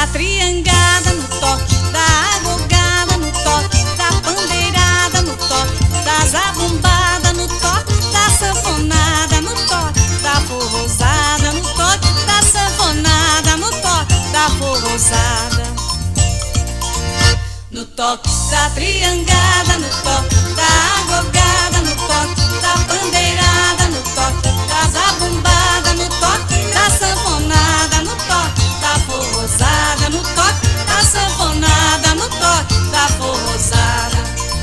da triangada, no toque da agogada, no toque da pandeirada, no toque da zabumbada, no toque da sanfonada, no toque da forrosada, no toque da sanfonada, no toque da forrosada. No toque da triangada, no toque da agogada, no toque da pandeirada, no toque da zabumbada, no toque da sanfonada, no toque da forrosada, no toque da sanfonada, no toque da forrosada.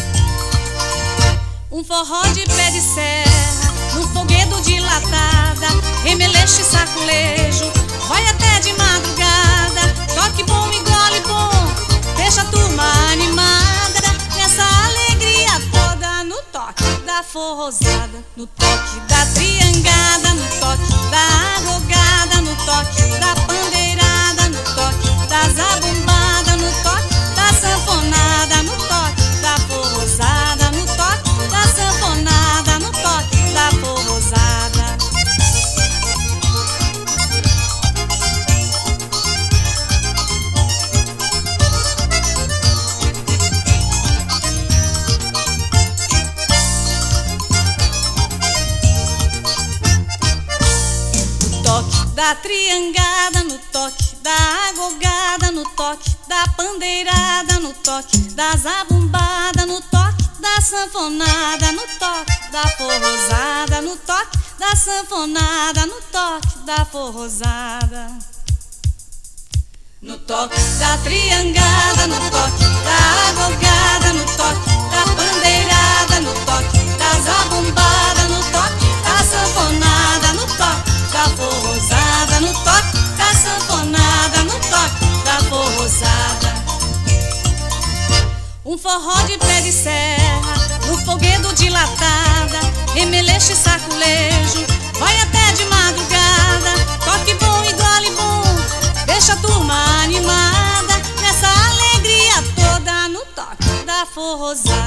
Um forró de pé de serra, num foguedo de latada, remeleixo e saculejo, vai até de madrugada. Toque bom e gole bom, deixa a turma animada, nessa alegria toda. No toque da forrosada, no toque da triangada, no toque da agogada, no toque da pandeirada, no toque da zabumbada, no toque da sanfonada, no toque da forrosada, no toque da sanfonada, no toque da forrosada. Da triangada, no toque da agogada, no toque da pandeirada, no toque da zabumbada, no toque da sanfonada, no toque da forrosada, no toque da sanfonada, no toque da forrosada. No toque da triangada, no toque da agogada, no toque da pandeirada, no toque da zabumbada, no toque da sanfonada, no toque da forrosada, no toque da sanfonada, no toque da forrosada. Um forró de pé de serra, no foguedo de latada, remeleixo e saculejo, vai até de madrugada. Toque bom e gole bom, deixa a turma animada, nessa alegria toda. No toque da forrosada.